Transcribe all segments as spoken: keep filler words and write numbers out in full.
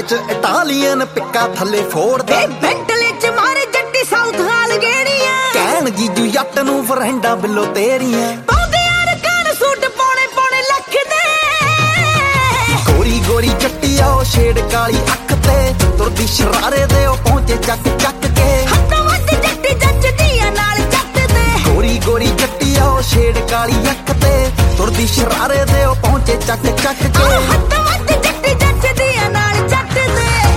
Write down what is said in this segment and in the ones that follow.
ਚ ਇਟਾਲੀਅਨ ਪਿੱਕਾ ਥੱਲੇ ਫੋੜਦਾ ਬੈਂਟਲੇ ਚ ਮਾਰੇ ਜੱਟੀ ਸਾਊਥ ਹਾਲ ਗੇੜੀਆਂ ਕਹਿਣ ਜੀਜੂ ਜੱਟ ਨੂੰ ਫਰੈਂਡਾ ਬਿੱਲੋ ਤੇਰੀਆਂ ਪਾਉਂਦੇ ਯਾਰ ਕਾਨ ਸੂਟ ਪਾਉਣੇ ਪਾਉਣੇ ਲੱਖ ਦੇ ਗੋਰੀ ਗੋਰੀ ਜੱਟੀ ਆ ਉਹ ਛੇੜ ਕਾਲੀ ਅੱਖ ਤੇ ਤੁਰਦੀ ਸ਼ਰਾਰੇ ਦੇ ਉਹ ਪਹੁੰਚੇ ਚੱਕ ਚੱਕ ਕੇ ਹੱਥਾਂ ਵੱਧ ਜੱਟੀ ਜੱਜਦੀ ਆ ਨਾਲ ਜੱਟ ਦੇ ਗੋਰੀ ਗੋਰੀ ਜੱਟੀ ਆ ਉਹ ਛੇੜ ਕਾਲੀ ਅੱਖ ਤੇ ਤੁਰਦੀ ਸ਼ਰਾਰੇ ਦੇ ਉਹ ਪਹੁੰਚੇ ਚੱਕ ਚੱਕ ਕੇ ਹੱਥਾਂ ਵੱਧ ਜੱਟੀ ਜੱਜਦੀ ਆ ਨਾਲ ਜੱਟ ਦੇ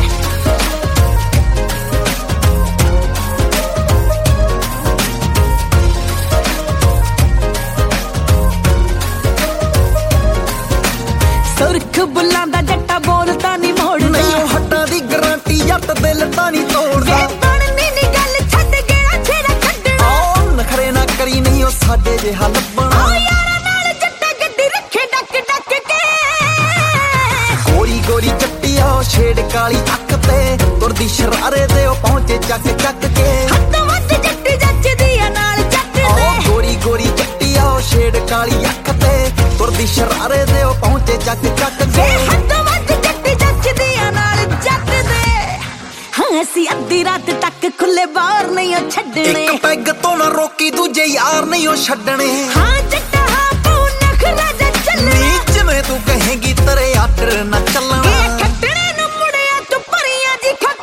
ਸੁਰਖ ਬੁੱਲਾਂ ਦਾ ਜੱਟਾ ਬੋਲਦਾ ਨਹੀਂ ਮੋੜਦਾ ਨਹੀਂ ਉਹ ਹੱਟਾਂ ਦੀ ਗਾਰੰਟੀ ਜੱਟ ਦਿਲ ਤਾਂ ਨਹੀਂ ਤੋੜਦਾ ਬਣਨੀ ਨੀ ਗੱਲ ਛੱਡ ਗਿਆ ਛੇੜਾ ਕੱਢਣਾ ਉਹ ਨਖਰੇ ਨਾ ਕਰੀ ਨਹੀਂ ਉਹ ਸਾਡੇ ਜਿਹਾ ਲੱਭਣਾ ਓ ਯਾਰਾਂ ਨਾਲ ਜੱਟਾ ਗੱਡੀ ਰੱਖੇ ਡੱਕ ਡੱਕ ਕੇ ਗੋਰੀ ਗੋਰੀ ਜੱਟੀ ਆ ਉਹ ਛੇੜ ਕਾਲੀ ਅੱਖ ਤੇ ਤੁਰਦੀ ਸ਼ਰਾਰੇ ਦੇ ਉਹ ਪਹੁੰਚੇ ਚੱਕ ਚੱਕ ਕੇ ਹੱਥਾਂ ਵੱਧ ਜੱਟੀ ਜੱਜਦੀ ਆ ਨਾਲ ਜੱਟ ਦੇ ਉਹ ਗੋਰੀ ਗੋਰੀ ਜੱਟੀ ਆ ਉਹ ਛੇੜ ਕਾਲੀ ਅੱਖ ਤੇ ਤੁਰਦੀ ਸ਼ਰਾਰੇ ਦੇ ਉਹ ਪਹੁੰਚੇ ਚੱਕ ਚੱਕ ਕੇ ਹੱਥਾਂ ਵੱਧ ਜੱਟੀ ਜੱਜਦੀ ਆ ਨਾਲ ਜੱਟ ਦੇ ਹਾਂ ਅਸੀਂ ਅੱਧੀ ਰਾਤ ਤੱਕ ਖੁੱਲੇ ਬਾਹਰ ਨਹੀਂ ਉਹ ਛੱਡਣੇ ਇੱਕ ਪੈਗ ਤੋਂ ਨਾ ਰੋਕੀ ਦੂਜੇ ਯਾਰ ਨਹੀਂ ਉਹ ਛੱਡਣੇ ਹਾਂ ਜੱਟਾ ਹਾਂ ਪੂ ਨਖਰਾ ਜਾ ਚੱਲਣਾ ਨੀ ਜਿਵੇਂ ਤੂੰ ਕਹੇਂਗੀ ਤੇਰੇ ਆਰਡਰ ਨਾ ਚੱਲਣਾ ਇਹ ਖੱਟਣੇ ਨੂੰ ਮੁੜਿਆ ਤੂੰ ਭਰੀਆਂ ਜੀ ਖੱਟ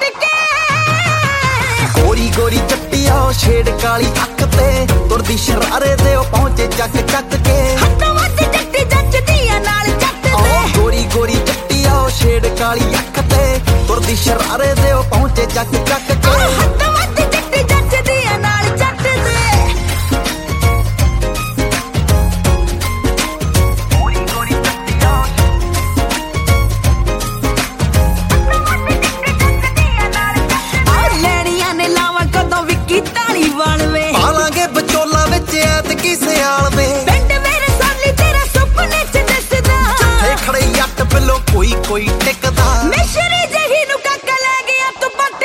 ਕੇ ਗੋਰੀ ਗੋਰੀ ਜੱਟੀ ਆ ਉਹ ਛੇੜ ਕਾਲੀ ਅੱਖ ਤੇ ਤੁਰਦੀ ਸ਼ਰਾਰੇ ਦੇ ਉਹ ਪਹੁੰਚੇ ਚੱਕ ਚੱਕ ਕੇ ਹੱਥਾਂ ਵੱਧ ਜੱਟੀ ਜੱਜਦੀ ਆ ਨਾਲ ਜੱਟ ਦੇ ਉਹ ਗੋਰੀ ਗੋਰੀ ਜੱਟੀ ਆ ਉਹ ਛੇੜ ਕਾਲੀ ਅੱਖ ਤੇ ਤੁਰਦੀ ਸ਼ਰਾਰੇ ਦੇ ਉਹ ਪਹੁੰਚੇ ਚੱਕ ਚੱਕ ਕੇ ਹੱਥਾਂ ਵੱਧ ਜੱਟੀ ਜੱਜਦੀ ਆ ਨਾਲ ਜੱਟ ਦੇ ਲੈਣੀਆਂ ਨੇ ਲਾਵਾਂ ਕਦੋਂ ਵਿੱਕੀ ਢਾਲੀ ਵਾਲਵੇ ਪਾਲਾਂਗੇ ਵਿਚੋਲਾ ਵਿੱਚ ਐਤਕੀ ਸਿਆਲ ਦੇ ਪਿੰਡ ਮੇਰੇ ਸਾਲੀ ਤੇਰਾ ਸੁਪਨੇ ਚ ਦਿਸਦਾ ਜਿੱਥੇ ਖੜੇ ਜੱਟ ਬਿੱਲੋ ਕੋਈ ਕੋਈ ਟਿਕਦਾ ਮਿਸ਼ਰੀ ਜਹੀ ਨੂੰ ਕੱਕ ਲੈ ਗਿਆ ਤੂੰ ਪੱਟ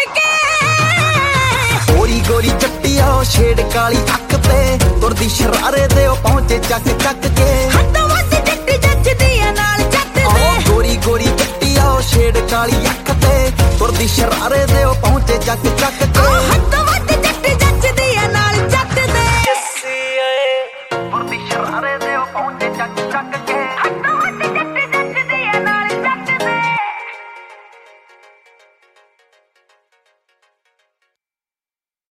ਕੇ ਗੋਰੀ ਗੋਰੀ ਜੱਟੀ ਆ ਉਹ ਛੇੜ ਕਾਲੀ ਅੱਖ ਤੇ ਤੁਰਦੀ ਸ਼ਰਾਰੇ ਦੇ ਉਹ ਪਹੁੰਚੇ ਚੱਕ ਚੱਕ ਕੇ ਹੱਥਾਂ ਵੱਧ ਜੱਟੀ ਜੱਜਦੀ ਆ ਨਾਲ ਜੱਟ ਦੇ ਉਹ ਗੋਰੀ ਗੋਰੀ ਜੱਟੀ ਆ ਉਹ ਛੇੜ ਕਾਲੀ ਅੱਖ ਤੇ ਤੁਰਦੀ ਸ਼ਰਾਰੇ ਦੇ ਉਹ ਪਹੁੰਚੇ ਚੱਕ ਚੱਕ ਕੇ ਹੱਥਾਂ ਵੱਧ